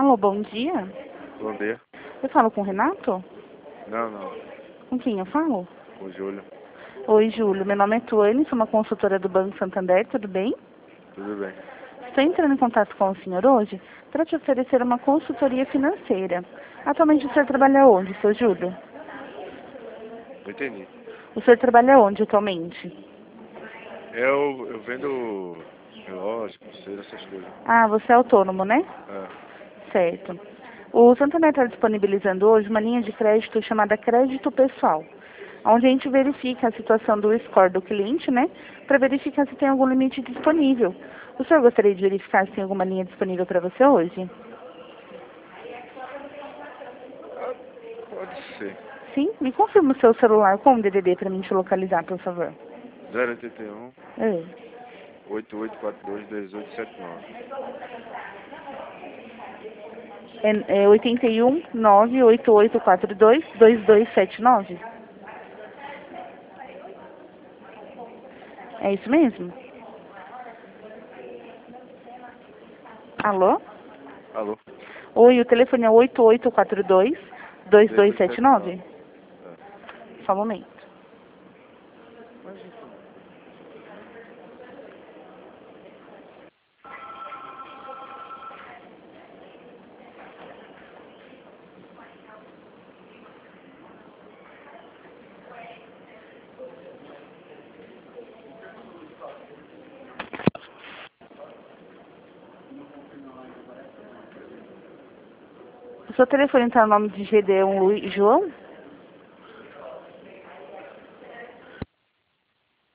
Alô, bom dia. Bom dia. Eu falo com o Renato? Não. Com quem eu falo? Com o Júlio. Oi, Júlio. Meu nome é Tuane, sou uma consultora do Banco Santander, tudo bem? Tudo bem. Estou entrando em contato com o senhor hoje para te oferecer uma consultoria financeira. Atualmente o senhor trabalha onde, seu Júlio? Não entendi. O senhor trabalha onde atualmente? Eu vendo relógio, pulseira, essas coisas. Ah, você é autônomo, né? Certo. O Santander está disponibilizando hoje uma linha de crédito chamada Crédito Pessoal, onde a gente verifica a situação do score do cliente, né, para verificar se tem algum limite disponível. O senhor gostaria de verificar se tem alguma linha disponível para você hoje? Pode ser. Sim? Me confirma o seu celular com o DDD para mim te localizar, por favor. 081 É. 8842 1879. É 81 98842 2279? É isso mesmo? Alô? Alô? Oi, o telefone é 8842 1879. 2279? É. Só um momento. Mas enfim. O seu telefone está no nome de GD1 João?